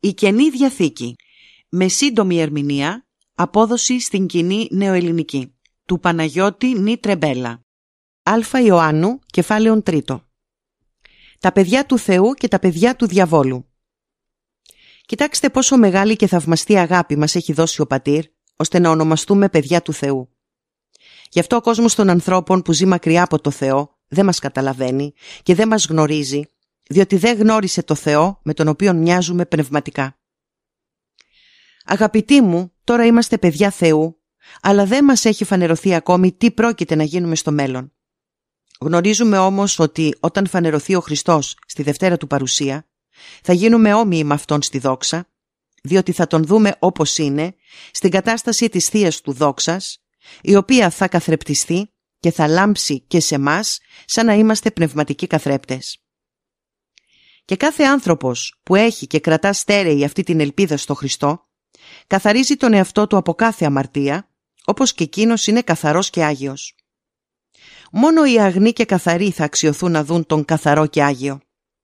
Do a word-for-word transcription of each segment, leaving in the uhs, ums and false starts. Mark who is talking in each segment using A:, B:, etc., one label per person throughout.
A: Η Καινή Διαθήκη, με σύντομη ερμηνεία, απόδοση στην κοινή νεοελληνική, του Παναγιώτη Νι Τρεμπέλα. Α Ιωάννου, κεφάλαιον τρίτο. Τα παιδιά του Θεού και τα παιδιά του διαβόλου. Κοιτάξτε πόσο μεγάλη και θαυμαστή αγάπη μας έχει δώσει ο Πατήρ, ώστε να ονομαστούμε παιδιά του Θεού. Γι' αυτό ο κόσμος των ανθρώπων που ζει μακριά από το Θεό δεν μας καταλαβαίνει και δεν μας γνωρίζει, διότι δεν γνώρισε το Θεό με τον οποίο μοιάζουμε πνευματικά. Αγαπητοί μου, τώρα είμαστε παιδιά Θεού, αλλά δεν μας έχει φανερωθεί ακόμη τι πρόκειται να γίνουμε στο μέλλον. Γνωρίζουμε όμως ότι όταν φανερωθεί ο Χριστός στη Δευτέρα του παρουσία, θα γίνουμε όμοιοι με Αυτόν στη δόξα, διότι θα Τον δούμε όπως είναι, στην κατάσταση της Θείας του δόξας, η οποία θα καθρεπτιστεί και θα λάμψει και σε μας σαν να είμαστε πνευματικοί καθρέπτες. Και κάθε άνθρωπος που έχει και κρατά στέρεη αυτή την ελπίδα στο Χριστό, καθαρίζει τον εαυτό του από κάθε αμαρτία, όπως και εκείνος είναι καθαρός και άγιος. Μόνο οι αγνοί και καθαροί θα αξιωθούν να δουν τον καθαρό και άγιο.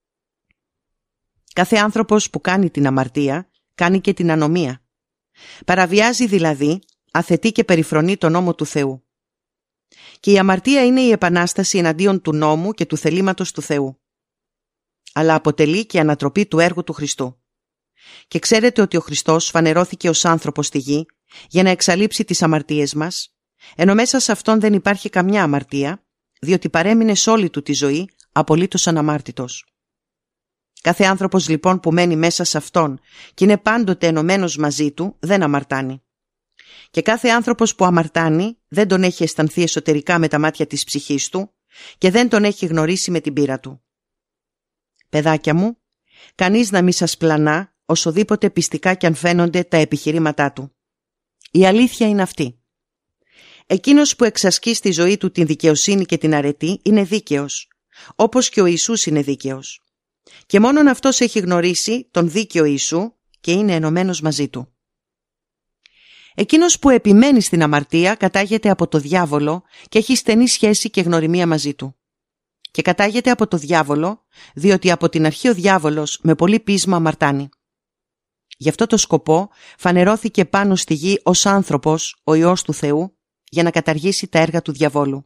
A: Κάθε άνθρωπος που κάνει την αμαρτία, κάνει και την ανομία. Παραβιάζει δηλαδή, αθετεί και περιφρονεί τον νόμο του Θεού. Και η αμαρτία είναι η επανάσταση εναντίον του νόμου και του θελήματος του Θεού. Αλλά αποτελεί και ανατροπή του έργου του Χριστού. Και ξέρετε ότι ο Χριστός φανερώθηκε ως άνθρωπος στη γη για να εξαλείψει τις αμαρτίες μας, ενώ μέσα σε Αυτόν δεν υπάρχει καμιά αμαρτία, διότι παρέμεινε σε όλη του τη ζωή απολύτως αναμάρτητος. Κάθε άνθρωπος λοιπόν που μένει μέσα σε Αυτόν και είναι πάντοτε ενωμένος μαζί του δεν αμαρτάνει. Και κάθε άνθρωπος που αμαρτάνει δεν τον έχει αισθανθεί εσωτερικά με τα μάτια της ψυχής του και δεν τον έχει γνωρίσει με την πείρα του. Παιδάκια μου, κανείς να μη σας πλανά όσοδήποτε πιστικά κι αν φαίνονται τα επιχειρήματά του. Η αλήθεια είναι αυτή. Εκείνος που εξασκεί στη ζωή του την δικαιοσύνη και την αρετή είναι δίκαιος, όπως και ο Ιησούς είναι δίκαιος. Και μόνον αυτός έχει γνωρίσει τον δίκαιο Ιησού και είναι ενωμένος μαζί του. Εκείνος που επιμένει στην αμαρτία κατάγεται από το διάβολο και έχει στενή σχέση και γνωριμία μαζί του. Και κατάγεται από το διάβολο, διότι από την αρχή ο διάβολος με πολύ πείσμα αμαρτάνει. Γι' αυτό το σκοπό φανερώθηκε πάνω στη γη ως άνθρωπος ο Υιός του Θεού για να καταργήσει τα έργα του διαβόλου.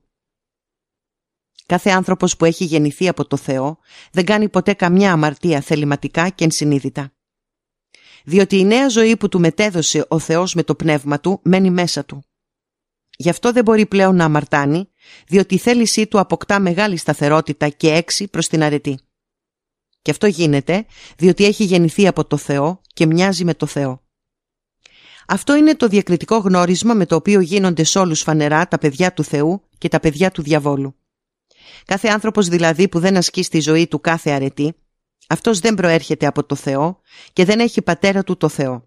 A: Κάθε άνθρωπος που έχει γεννηθεί από το Θεό δεν κάνει ποτέ καμιά αμαρτία θεληματικά και ενσυνείδητα. Διότι η νέα ζωή που του μετέδωσε ο Θεός με το πνεύμα του μένει μέσα του. Γι' αυτό δεν μπορεί πλέον να αμαρτάνει, διότι η θέλησή του αποκτά μεγάλη σταθερότητα και έξι προς την αρετή. Και αυτό γίνεται διότι έχει γεννηθεί από το Θεό και μοιάζει με το Θεό. Αυτό είναι το διακριτικό γνώρισμα με το οποίο γίνονται σε όλους φανερά τα παιδιά του Θεού και τα παιδιά του διαβόλου. Κάθε άνθρωπος δηλαδή που δεν ασκεί στη ζωή του κάθε αρετή, αυτός δεν προέρχεται από το Θεό και δεν έχει πατέρα του το Θεό.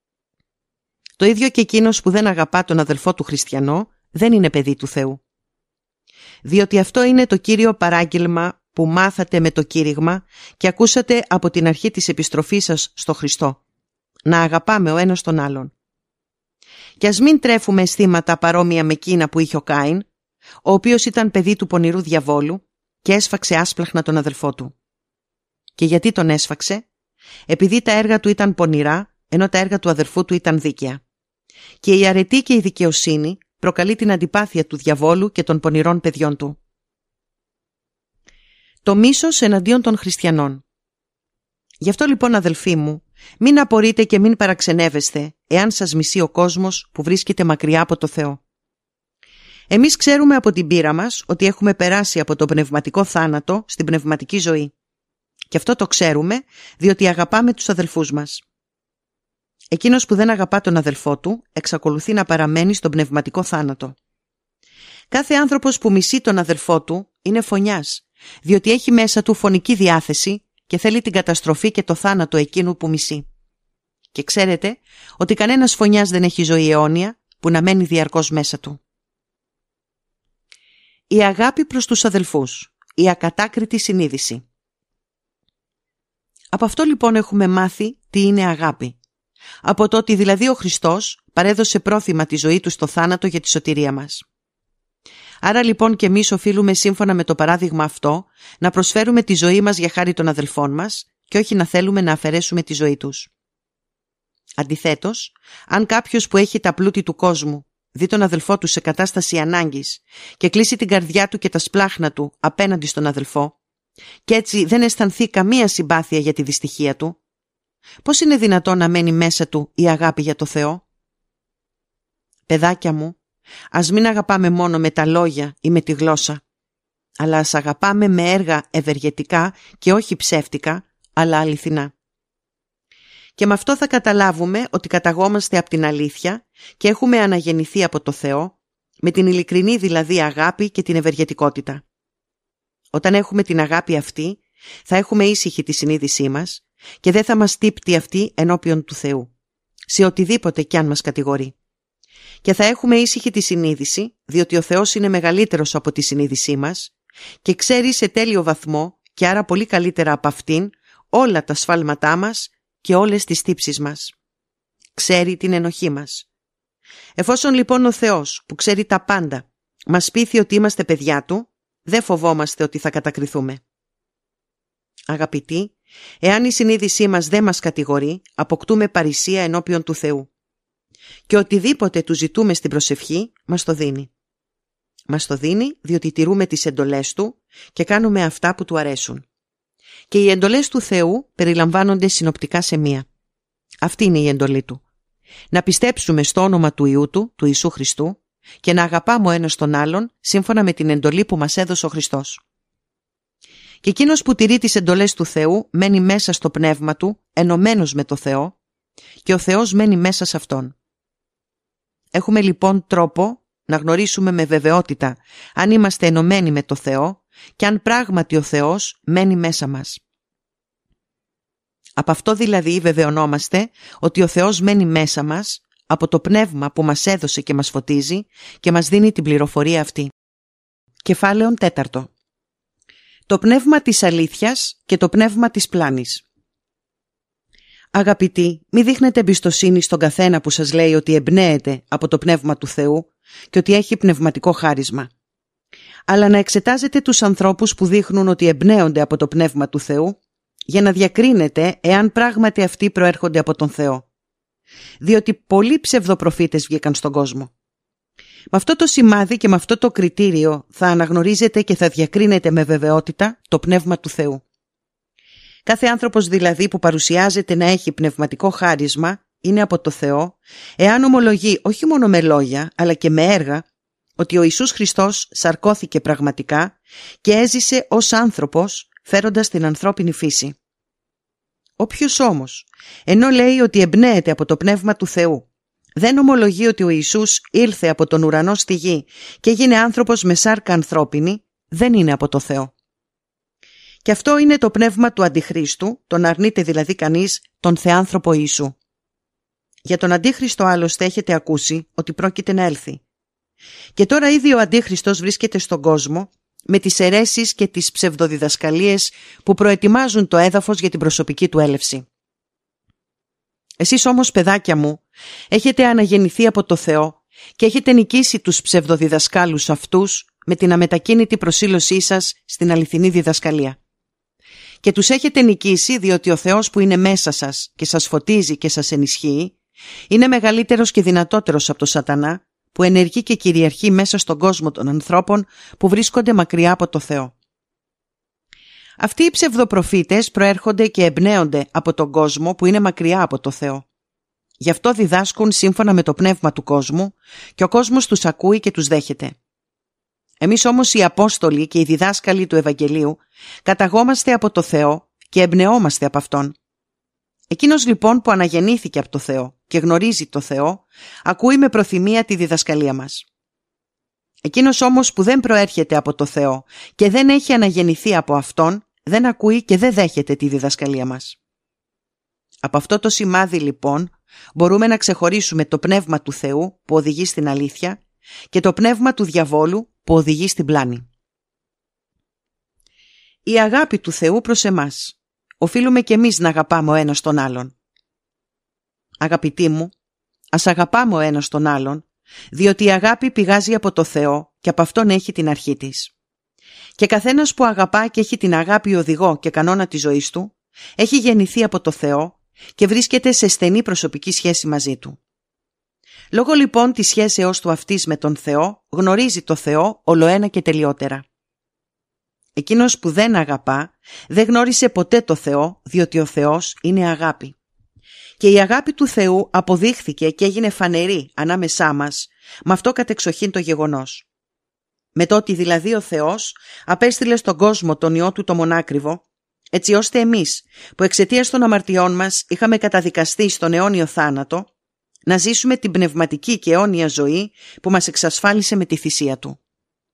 A: Το ίδιο και εκείνος που δεν αγαπά τον αδελφό του χριστιανό δεν είναι παιδί του Θεού. Διότι αυτό είναι το κύριο παράγγελμα που μάθατε με το κήρυγμα και ακούσατε από την αρχή της επιστροφής σας στο Χριστό. Να αγαπάμε ο ένας τον άλλον. Και ας μην τρέφουμε αισθήματα παρόμοια με εκείνα που είχε ο Κάιν, ο οποίος ήταν παιδί του πονηρού διαβόλου και έσφαξε άσπλαχνα τον αδελφό του. Και γιατί τον έσφαξε? Επειδή τα έργα του ήταν πονηρά, ενώ τα έργα του αδελφού του ήταν δίκαια. Και η αρετή και η δικαιοσύνη προκαλεί την αντιπάθεια του διαβόλου και των πονηρών παιδιών του. Το μίσος εναντίον των χριστιανών. Γι' αυτό λοιπόν αδελφοί μου, μην απορείτε και μην παραξενεύεστε εάν σας μισεί ο κόσμος που βρίσκεται μακριά από το Θεό. Εμείς ξέρουμε από την πείρα μας ότι έχουμε περάσει από το πνευματικό θάνατο στην πνευματική ζωή. Και αυτό το ξέρουμε διότι αγαπάμε τους αδελφούς μας. Εκείνος που δεν αγαπά τον αδελφό του εξακολουθεί να παραμένει στον πνευματικό θάνατο. Κάθε άνθρωπος που μισεί τον αδελφό του είναι φωνιάς, διότι έχει μέσα του φωνική διάθεση και θέλει την καταστροφή και το θάνατο εκείνου που μισεί. Και ξέρετε ότι κανένας φωνιάς δεν έχει ζωή αιώνια που να μένει διαρκώς μέσα του. Η αγάπη προς τους αδελφούς, η ακατάκριτη συνείδηση. Από αυτό λοιπόν έχουμε μάθει τι είναι αγάπη. Από το ότι δηλαδή ο Χριστός παρέδωσε πρόθυμα τη ζωή του στο θάνατο για τη σωτηρία μας. Άρα λοιπόν και εμείς οφείλουμε σύμφωνα με το παράδειγμα αυτό να προσφέρουμε τη ζωή μας για χάρη των αδελφών μας και όχι να θέλουμε να αφαιρέσουμε τη ζωή τους. Αντιθέτως, αν κάποιος που έχει τα πλούτη του κόσμου δει τον αδελφό του σε κατάσταση ανάγκης και κλείσει την καρδιά του και τα σπλάχνα του απέναντι στον αδελφό και έτσι δεν αισθανθεί καμία συμπάθεια για τη δυστυχία του, πώς είναι δυνατόν να μένει μέσα του η αγάπη για το Θεό? Παιδάκια μου, ας μην αγαπάμε μόνο με τα λόγια ή με τη γλώσσα, αλλά ας αγαπάμε με έργα ευεργετικά και όχι ψεύτικα, αλλά αληθινά. Και με αυτό θα καταλάβουμε ότι καταγόμαστε από την αλήθεια και έχουμε αναγεννηθεί από το Θεό, με την ειλικρινή δηλαδή αγάπη και την ευεργετικότητα. Όταν έχουμε την αγάπη αυτή, θα έχουμε ήσυχη τη συνείδησή μας και δεν θα μας τύπτει αυτή ενώπιον του Θεού, σε οτιδήποτε κι αν μας κατηγορεί. Και θα έχουμε ήσυχη τη συνείδηση, διότι ο Θεός είναι μεγαλύτερος από τη συνείδησή μας και ξέρει σε τέλειο βαθμό και άρα πολύ καλύτερα από αυτήν όλα τα σφάλματά μας και όλες τις τύψεις μας. Ξέρει την ενοχή μας. Εφόσον λοιπόν ο Θεός που ξέρει τα πάντα μας πείθει ότι είμαστε παιδιά Του, δεν φοβόμαστε ότι θα κατακριθούμε. Αγαπητοί, εάν η συνείδησή μας δεν μας κατηγορεί, αποκτούμε παρησία ενώπιον του Θεού. Και οτιδήποτε Του ζητούμε στην προσευχή, μας το δίνει. Μας το δίνει διότι τηρούμε τις εντολές Του και κάνουμε αυτά που Του αρέσουν. Και οι εντολές του Θεού περιλαμβάνονται συνοπτικά σε μία. Αυτή είναι η εντολή Του. Να πιστέψουμε στο όνομα του Υιού Του, του Ιησού Χριστού, και να αγαπάμε ο ένας τον άλλον σύμφωνα με την εντολή που μας έδωσε ο Χριστός. Και εκείνος που τηρεί τις εντολές του Θεού μένει μέσα στο πνεύμα του, ενωμένος με το Θεό, και ο Θεός μένει μέσα σε αυτόν. Έχουμε λοιπόν τρόπο να γνωρίσουμε με βεβαιότητα αν είμαστε ενωμένοι με το Θεό και αν πράγματι ο Θεός μένει μέσα μας. Από αυτό δηλαδή βεβαιωνόμαστε ότι ο Θεός μένει μέσα μας από το πνεύμα που μας έδωσε και μας φωτίζει και μας δίνει την πληροφορία αυτή. Κεφάλαιο τέταρτο. Το πνεύμα της αλήθειας και το πνεύμα της πλάνης. Αγαπητοί, μη δείχνετε εμπιστοσύνη στον καθένα που σας λέει ότι εμπνέεται από το πνεύμα του Θεού και ότι έχει πνευματικό χάρισμα. Αλλά να εξετάζετε τους ανθρώπους που δείχνουν ότι εμπνέονται από το πνεύμα του Θεού για να διακρίνετε εάν πράγματι αυτοί προέρχονται από τον Θεό. Διότι πολλοί ψευδοπροφήτες βγήκαν στον κόσμο. Με αυτό το σημάδι και με αυτό το κριτήριο θα αναγνωρίζετε και θα διακρίνετε με βεβαιότητα το πνεύμα του Θεού. Κάθε άνθρωπος δηλαδή που παρουσιάζεται να έχει πνευματικό χάρισμα είναι από το Θεό, εάν ομολογεί όχι μόνο με λόγια αλλά και με έργα ότι ο Ιησούς Χριστός σαρκώθηκε πραγματικά και έζησε ως άνθρωπος φέροντας την ανθρώπινη φύση. Όποιος όμως, ενώ λέει ότι εμπνέεται από το πνεύμα του Θεού, δεν ομολογεί ότι ο Ιησούς ήλθε από τον ουρανό στη γη και έγινε άνθρωπος με σάρκα ανθρώπινη, δεν είναι από το Θεό. Και αυτό είναι το πνεύμα του Αντιχρίστου, τον αρνείται δηλαδή κανείς τον Θεάνθρωπο Ιησού. Για τον Αντίχριστο άλλωστε έχετε ακούσει ότι πρόκειται να έλθει. Και τώρα ήδη ο Αντίχριστος βρίσκεται στον κόσμο με τις αιρέσεις και τις ψευδοδιδασκαλίες που προετοιμάζουν το έδαφος για την προσωπική του έλευση. Εσείς όμως, παιδάκια μου, έχετε αναγεννηθεί από το Θεό και έχετε νικήσει τους ψευδοδιδασκάλους αυτούς με την αμετακίνητη προσήλωσή σας στην αληθινή διδασκαλία. Και τους έχετε νικήσει διότι ο Θεός που είναι μέσα σας και σας φωτίζει και σας ενισχύει είναι μεγαλύτερος και δυνατότερος από τον Σατανά που ενεργεί και κυριαρχεί μέσα στον κόσμο των ανθρώπων που βρίσκονται μακριά από το Θεό. Αυτοί οι ψευδοπροφήτες προέρχονται και εμπνέονται από τον κόσμο που είναι μακριά από το Θεό. Γι' αυτό διδάσκουν σύμφωνα με το πνεύμα του κόσμου και ο κόσμος τους ακούει και τους δέχεται. Εμείς όμως οι Απόστολοι και οι διδάσκαλοι του Ευαγγελίου καταγόμαστε από το Θεό και εμπνεόμαστε από Αυτόν. Εκείνος λοιπόν που αναγεννήθηκε από το Θεό και γνωρίζει το Θεό, ακούει με προθυμία τη διδασκαλία μας. Εκείνος όμως που δεν προέρχεται από το Θεό και δεν έχει αναγεννηθεί από Αυτόν, δεν ακούει και δεν δέχεται τη διδασκαλία μας. Από αυτό το σημάδι λοιπόν μπορούμε να ξεχωρίσουμε το πνεύμα του Θεού που οδηγεί στην αλήθεια και το πνεύμα του διαβόλου που οδηγεί στην πλάνη. Η αγάπη του Θεού προς εμάς. Οφείλουμε και εμείς να αγαπάμε ο ένας τον άλλον. Αγαπητοί μου, ας αγαπάμε ο ένας τον άλλον, διότι η αγάπη πηγάζει από το Θεό και από Αυτόν έχει την αρχή της. Και καθένας που αγαπά και έχει την αγάπη οδηγό και κανόνα της ζωής του, έχει γεννηθεί από το Θεό και βρίσκεται σε στενή προσωπική σχέση μαζί Του. Λόγω λοιπόν της σχέσεώς του αυτής με τον Θεό, γνωρίζει το Θεό ολοένα και τελειότερα. Εκείνος που δεν αγαπά, δεν γνώρισε ποτέ το Θεό, διότι ο Θεός είναι αγάπη. Και η αγάπη του Θεού αποδείχθηκε και έγινε φανερή ανάμεσά μας, με αυτό κατεξοχήν το γεγονός. Με το ότι δηλαδή ο Θεός απέστειλε στον κόσμο τον Υιό Του το μονάκριβο, έτσι ώστε εμείς που εξαιτίας των αμαρτιών μας είχαμε καταδικαστεί στον αιώνιο θάνατο, να ζήσουμε την πνευματική και αιώνια ζωή που μας εξασφάλισε με τη θυσία Του.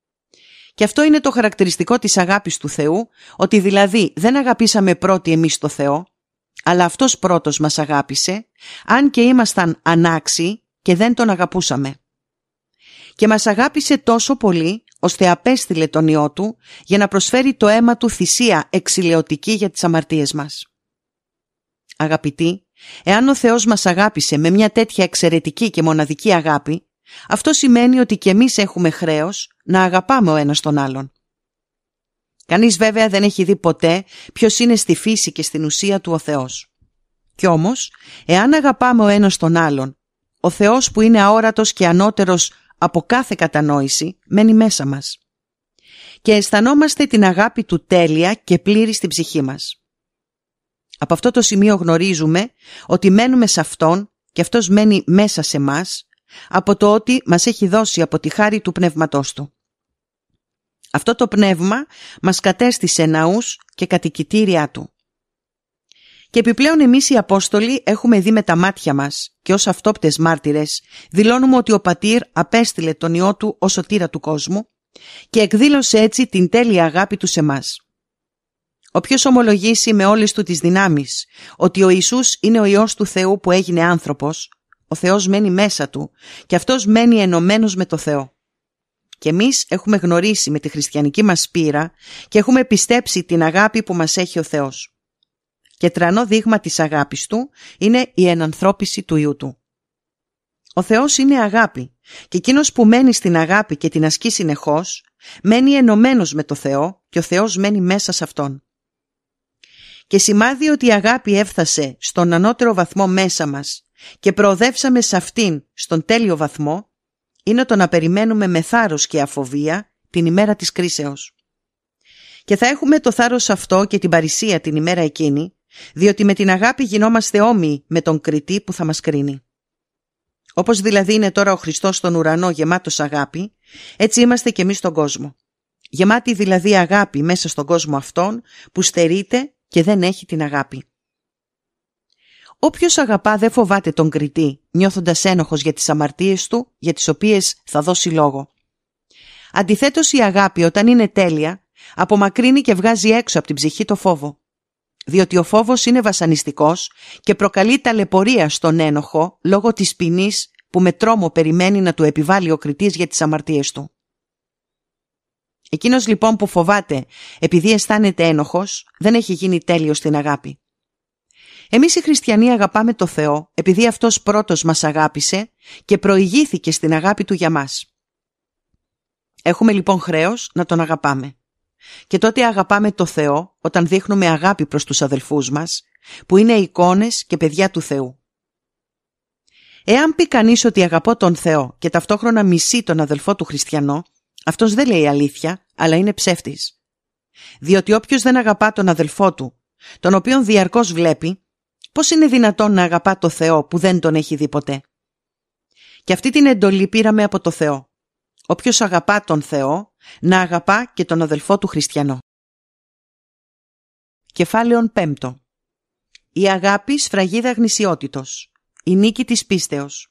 A: Και αυτό είναι το χαρακτηριστικό της αγάπης του Θεού, ότι δηλαδή δεν αγαπήσαμε πρώτοι εμείς το Θεό, αλλά Αυτός πρώτος μας αγάπησε, αν και ήμασταν ανάξιοι και δεν Τον αγαπούσαμε. Και μας αγάπησε τόσο πολύ, ώστε απέστειλε τον Υιό Του για να προσφέρει το αίμα Του θυσία εξηλαιωτική για τις αμαρτίες μας. Αγαπητοί, εάν ο Θεός μας αγάπησε με μια τέτοια εξαιρετική και μοναδική αγάπη, αυτό σημαίνει ότι και εμείς έχουμε χρέος να αγαπάμε ο ένας τον άλλον. Κανείς βέβαια δεν έχει δει ποτέ ποιος είναι στη φύση και στην ουσία του ο Θεός. Κι όμως, εάν αγαπάμε ο ένας τον άλλον, ο Θεός που είναι αόρατος και ανώτερος από κάθε κατανόηση, μένει μέσα μας. Και αισθανόμαστε την αγάπη Του τέλεια και πλήρη στην ψυχή μας. Από αυτό το σημείο γνωρίζουμε ότι μένουμε σε Αυτόν και Αυτός μένει μέσα σε μας, από το ότι μας έχει δώσει από τη χάρη του Πνεύματός Του. Αυτό το Πνεύμα μας κατέστησε ναούς και κατοικητήριά Του. Και επιπλέον εμείς οι Απόστολοι έχουμε δει με τα μάτια μας και ως αυτόπτες μάρτυρες δηλώνουμε ότι ο Πατήρ απέστειλε τον Υιό Του ως σωτήρα του κόσμου και εκδήλωσε έτσι την τέλεια αγάπη Του σε μας. Όποιος ομολογήσει με όλες του τις δυνάμεις ότι ο Ιησούς είναι ο Υιός του Θεού που έγινε άνθρωπος, ο Θεός μένει μέσα Του και Αυτός μένει ενωμένος με το Θεό. Και εμείς έχουμε γνωρίσει με τη χριστιανική μας πείρα και έχουμε πιστέψει την αγάπη που μας έχει ο Θεός. Και τρανό δείγμα της αγάπης Του είναι η ενανθρώπιση του Υιού Του. Ο Θεός είναι αγάπη και εκείνος που μένει στην αγάπη και την ασκεί συνεχώς, μένει ενωμένος με το Θεό και ο Θεός μένει μέσα σε Αυτόν. Και σημάδι ότι η αγάπη έφτασε στον ανώτερο βαθμό μέσα μας και προοδεύσαμε σε αυτήν στον τέλειο βαθμό, είναι το να περιμένουμε με θάρρος και αφοβία την ημέρα της κρίσεως. Και θα έχουμε το θάρρος αυτό και την παρησία την ημέρα εκείνη, διότι με την αγάπη γινόμαστε όμοιοι με τον κριτή που θα μας κρίνει. Όπως δηλαδή είναι τώρα ο Χριστός στον ουρανό γεμάτος αγάπη, έτσι είμαστε και εμείς στον κόσμο. Γεμάτοι δηλαδή αγάπη μέσα στον κόσμο αυτόν που στερείται και δεν έχει την αγάπη. Όποιος αγαπά δεν φοβάται τον κριτή, νιώθοντας ένοχος για τις αμαρτίες του, για τις οποίες θα δώσει λόγο. Αντιθέτως η αγάπη όταν είναι τέλεια, απομακρύνει και βγάζει έξω από την ψυχή το φόβο. Διότι ο φόβος είναι βασανιστικός και προκαλεί ταλαιπωρία στον ένοχο λόγω της ποινής που με τρόμο περιμένει να του επιβάλλει ο κριτής για τις αμαρτίες του. Εκείνος λοιπόν που φοβάται επειδή αισθάνεται ένοχος, δεν έχει γίνει τέλειος στην αγάπη. Εμείς οι χριστιανοί αγαπάμε το Θεό επειδή Αυτός πρώτος μας αγάπησε και προηγήθηκε στην αγάπη Του για μας. Έχουμε λοιπόν χρέος να Τον αγαπάμε. Και τότε αγαπάμε το Θεό όταν δείχνουμε αγάπη προς τους αδελφούς μας, που είναι εικόνες και παιδιά του Θεού. Εάν πει κανείς ότι αγαπώ τον Θεό και ταυτόχρονα μισεί τον αδελφό του χριστιανό, αυτός δεν λέει αλήθεια, αλλά είναι ψεύτης. Διότι όποιος δεν αγαπά τον αδελφό του, τον οποίον διαρκώς βλέπει, πώς είναι δυνατόν να αγαπά το Θεό που δεν τον έχει δει ποτέ? Και αυτή την εντολή πήραμε από το Θεό. Όποιος αγαπά τον Θεό, να αγαπά και τον αδελφό του χριστιανό. Κεφάλαιον πέμπτο. Η αγάπη σφραγίδα γνησιότητος. Η νίκη της πίστεως.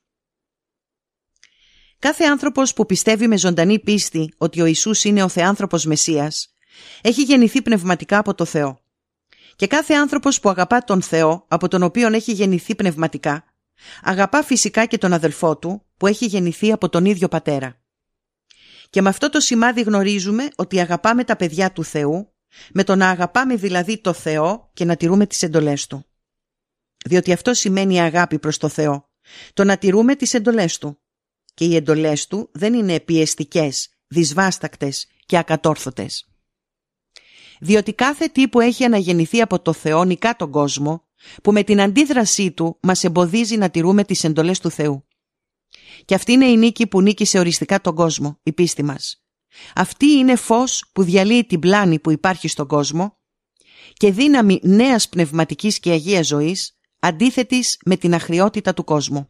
A: Κάθε άνθρωπος που πιστεύει με ζωντανή πίστη ότι ο Ιησούς είναι ο Θεάνθρωπος Μεσσίας, έχει γεννηθεί πνευματικά από το Θεό. Και κάθε άνθρωπος που αγαπά τον Θεό, από τον οποίον έχει γεννηθεί πνευματικά, αγαπά φυσικά και τον αδελφό του, που έχει γεννηθεί από τον ίδιο πατέρα. Και με αυτό το σημάδι γνωρίζουμε ότι αγαπάμε τα παιδιά του Θεού, με το να αγαπάμε δηλαδή το Θεό και να τηρούμε τις εντολές Του. Διότι αυτό σημαίνει αγάπη προς το Θεό, το να τηρούμε τις εντολές Του. Και οι εντολές Του δεν είναι πιεστικές, δυσβάστακτες και ακατόρθωτες. Διότι κάθε τι που έχει αναγεννηθεί από το Θεό νικά τον κόσμο που με την αντίδρασή του μας εμποδίζει να τηρούμε τις εντολές του Θεού. Και αυτή είναι η νίκη που νίκησε οριστικά τον κόσμο, η πίστη μας. Αυτή είναι φως που διαλύει την πλάνη που υπάρχει στον κόσμο και δύναμη νέας πνευματικής και αγίας ζωής, αντίθετης με την αχρειότητα του κόσμου.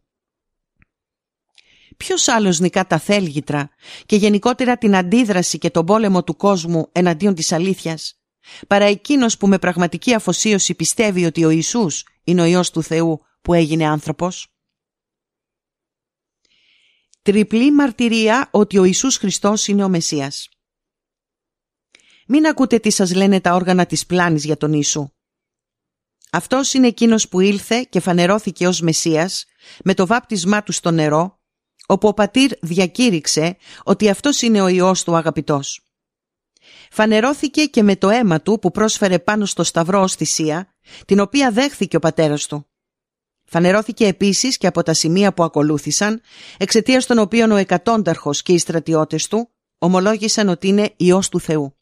A: Ποιος άλλος νικά τα θέλγητρα και γενικότερα την αντίδραση και τον πόλεμο του κόσμου εναντίον της αλήθειας, παρά εκείνος που με πραγματική αφοσίωση πιστεύει ότι ο Ιησούς είναι ο Υιός του Θεού που έγινε άνθρωπος? Τριπλή μαρτυρία ότι ο Ιησούς Χριστός είναι ο Μεσσίας. Μην ακούτε τι σας λένε τα όργανα της πλάνης για τον Ιησού. Αυτός είναι εκείνος που ήλθε και φανερώθηκε ως Μεσσίας με το βάπτισμά του στο νερό, όπου ο πατήρ διακήρυξε ότι αυτός είναι ο Υιός του αγαπητός. Φανερώθηκε και με το αίμα του που πρόσφερε πάνω στο σταυρό ως θυσία, την οποία δέχθηκε ο πατέρας του. Φανερώθηκε επίσης και από τα σημεία που ακολούθησαν, εξαιτίας των οποίων ο εκατόνταρχος και οι στρατιώτες του ομολόγησαν ότι είναι Υιός του Θεού.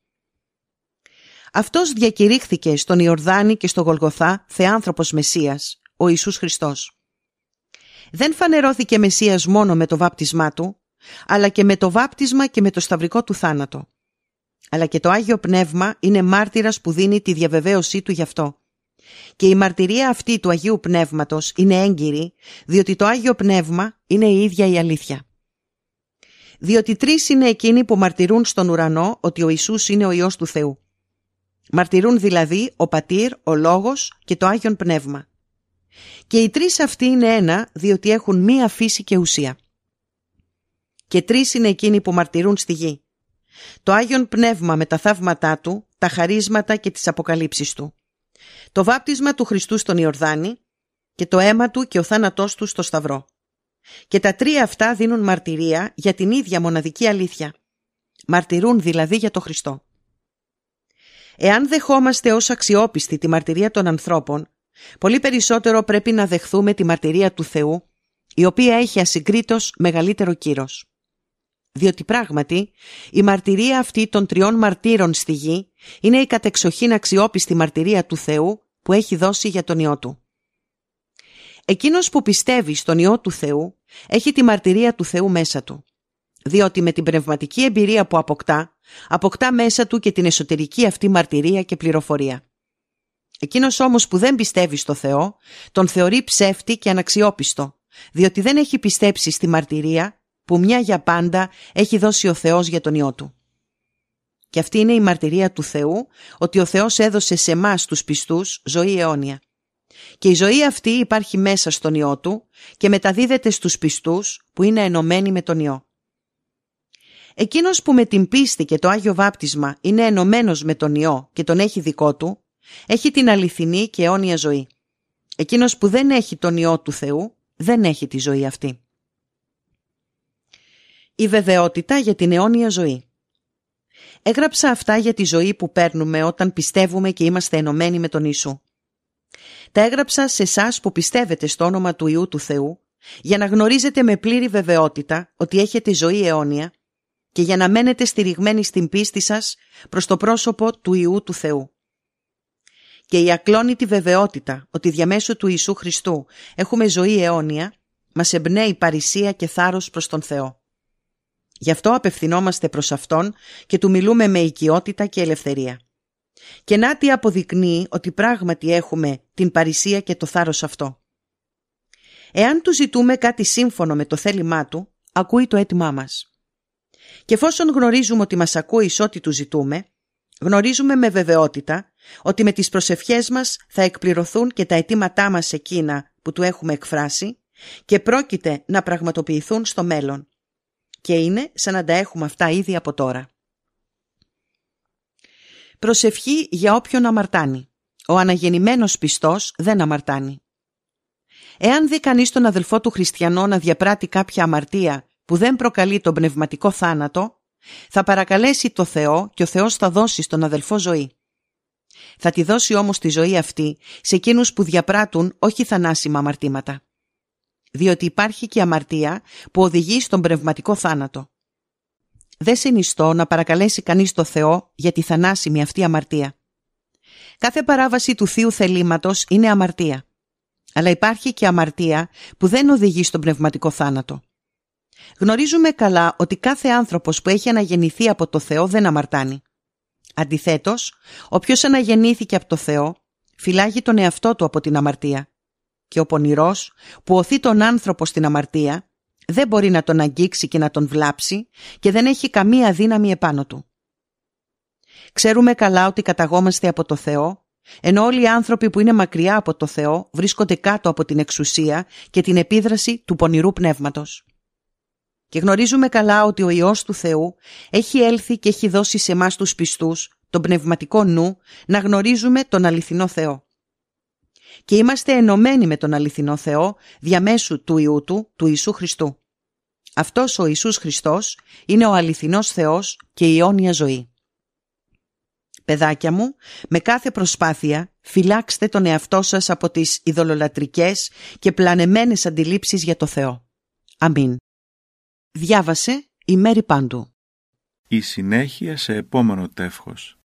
A: Αυτός διακηρύχθηκε στον Ιορδάνη και στο Γολγοθά Θεάνθρωπος Μεσσίας, ο Ιησούς Χριστός. Δεν φανερώθηκε Μεσσίας μόνο με το βάπτισμά του, αλλά και με το βάπτισμα και με το σταυρικό του θάνατο. Αλλά και το Άγιο Πνεύμα είναι μάρτυρας που δίνει τη διαβεβαίωσή του γι' αυτό. Και η μαρτυρία αυτή του Αγίου Πνεύματος είναι έγκυρη, διότι το Άγιο Πνεύμα είναι η ίδια η αλήθεια. Διότι τρεις είναι εκείνοι που μαρτυρούν στον ουρανό ότι ο Ιησούς είναι ο Υιός του Θεού. Μαρτυρούν δηλαδή ο Πατήρ, ο Λόγος και το Άγιον Πνεύμα. Και οι τρεις αυτοί είναι ένα, διότι έχουν μία φύση και ουσία. Και τρεις είναι εκείνοι που μαρτυρούν στη γη. Το Άγιον Πνεύμα με τα θαύματά του, τα χαρίσματα και τις αποκαλύψεις του. Το βάπτισμα του Χριστού στον Ιορδάνη και το αίμα του και ο θάνατός του στο Σταυρό. Και τα τρία αυτά δίνουν μαρτυρία για την ίδια μοναδική αλήθεια. Μαρτυρούν δηλαδή για το Χριστό. Εάν δεχόμαστε ως αξιόπιστη τη μαρτυρία των ανθρώπων, πολύ περισσότερο πρέπει να δεχθούμε τη μαρτυρία του Θεού, η οποία έχει ασυγκρίτως μεγαλύτερο κύρος. Διότι πράγματι η μαρτυρία αυτή των τριών μαρτύρων στη γη είναι η κατεξοχήν αξιόπιστη μαρτυρία του Θεού που έχει δώσει για τον Υιό του. Εκείνος που πιστεύει στον Υιό του Θεού έχει τη μαρτυρία του Θεού μέσα του, διότι με την πνευματική εμπειρία που αποκτά, αποκτά μέσα του και την εσωτερική αυτή μαρτυρία και πληροφορία. Εκείνος όμως που δεν πιστεύει στο Θεό, τον θεωρεί ψεύτη και αναξιόπιστο, διότι δεν έχει πιστέψει στη μαρτυρία που μια για πάντα έχει δώσει ο Θεός για τον Υιό του. Και αυτή είναι η μαρτυρία του Θεού, ότι ο Θεός έδωσε σε εμάς τους πιστούς ζωή αιώνια. Και η ζωή αυτή υπάρχει μέσα στον Υιό του και μεταδίδεται στους πιστούς που είναι ενωμένοι με τον Υιό. Εκείνος που με την πίστη και το Άγιο Βάπτισμα είναι ενωμένος με τον Υιό και τον έχει δικό του, έχει την αληθινή και αιώνια ζωή. Εκείνος που δεν έχει τον Υιό του Θεού, δεν έχει τη ζωή αυτή. Η βεβαιότητα για την αιώνια ζωή. Έγραψα αυτά για τη ζωή που παίρνουμε όταν πιστεύουμε και είμαστε ενωμένοι με τον Ιησού. Τα έγραψα σε εσάς που πιστεύετε στο όνομα του Υιού του Θεού, για να γνωρίζετε με πλήρη βεβαιότητα ότι έχετε ζωή αιώνια και για να μένετε στηριγμένοι στην πίστη σας προς το πρόσωπο του Υιού του Θεού. Και η ακλόνητη βεβαιότητα ότι διαμέσου του Ιησού Χριστού έχουμε ζωή αιώνια μας εμπνέει παρησία και θάρρος προς τον Θεό. Γι' αυτό απευθυνόμαστε προς Αυτόν και Του μιλούμε με οικειότητα και ελευθερία. Και να τι αποδεικνύει ότι πράγματι έχουμε την παρησία και το θάρρος αυτό. Εάν Του ζητούμε κάτι σύμφωνο με το θέλημά Του, ακούει το αίτημά μας. Και εφόσον γνωρίζουμε ότι μας ακούει εις ό,τι Του ζητούμε, γνωρίζουμε με βεβαιότητα ότι με τις προσευχές μας θα εκπληρωθούν και τα αιτήματά μας εκείνα που Του έχουμε εκφράσει και πρόκειται να πραγματοποιηθούν στο μέλλον. Και είναι σαν να τα έχουμε αυτά ήδη από τώρα. Προσευχή για όποιον αμαρτάνει. Ο αναγεννημένος πιστός δεν αμαρτάνει. Εάν δει κανείς τον αδελφό του χριστιανό να διαπράττει κάποια αμαρτία που δεν προκαλεί τον πνευματικό θάνατο, θα παρακαλέσει το Θεό και ο Θεός θα δώσει στον αδελφό ζωή. Θα τη δώσει όμως τη ζωή αυτή σε εκείνους που διαπράττουν όχι θανάσιμα αμαρτήματα. Διότι υπάρχει και αμαρτία που οδηγεί στον πνευματικό θάνατο. Δεν συνιστώ να παρακαλέσει κανείς το Θεό για τη θανάσιμη αυτή αμαρτία. Κάθε παράβαση του θείου θελήματος είναι αμαρτία. Αλλά υπάρχει και αμαρτία που δεν οδηγεί στον πνευματικό θάνατο. Γνωρίζουμε καλά ότι κάθε άνθρωπος που έχει αναγεννηθεί από το Θεό δεν αμαρτάνει. Αντιθέτως, όποιος αναγεννήθηκε από το Θεό φυλάγει τον εαυτό του από την αμαρτία. Και ο πονηρός που οθεί τον άνθρωπο στην αμαρτία δεν μπορεί να τον αγγίξει και να τον βλάψει και δεν έχει καμία δύναμη επάνω του. Ξέρουμε καλά ότι καταγόμαστε από το Θεό, ενώ όλοι οι άνθρωποι που είναι μακριά από το Θεό βρίσκονται κάτω από την εξουσία και την επίδραση του πονηρού πνεύματος. Και γνωρίζουμε καλά ότι ο Υιός του Θεού έχει έλθει και έχει δώσει σε εμάς τους πιστούς τον πνευματικό νου να γνωρίζουμε τον αληθινό Θεό. Και είμαστε ενωμένοι με τον αληθινό Θεό διαμέσου του Υιού Του, του Ιησού Χριστού. Αυτός ο Ιησούς Χριστός είναι ο αληθινός Θεός και η αιώνια ζωή. Παιδάκια μου, με κάθε προσπάθεια φυλάξτε τον εαυτό σας από τις ειδωλολατρικές και πλανεμένες αντιλήψεις για το Θεό. Αμήν. Διάβασε η Μέρη Πάντου.
B: Η συνέχεια σε επόμενο τεύχος.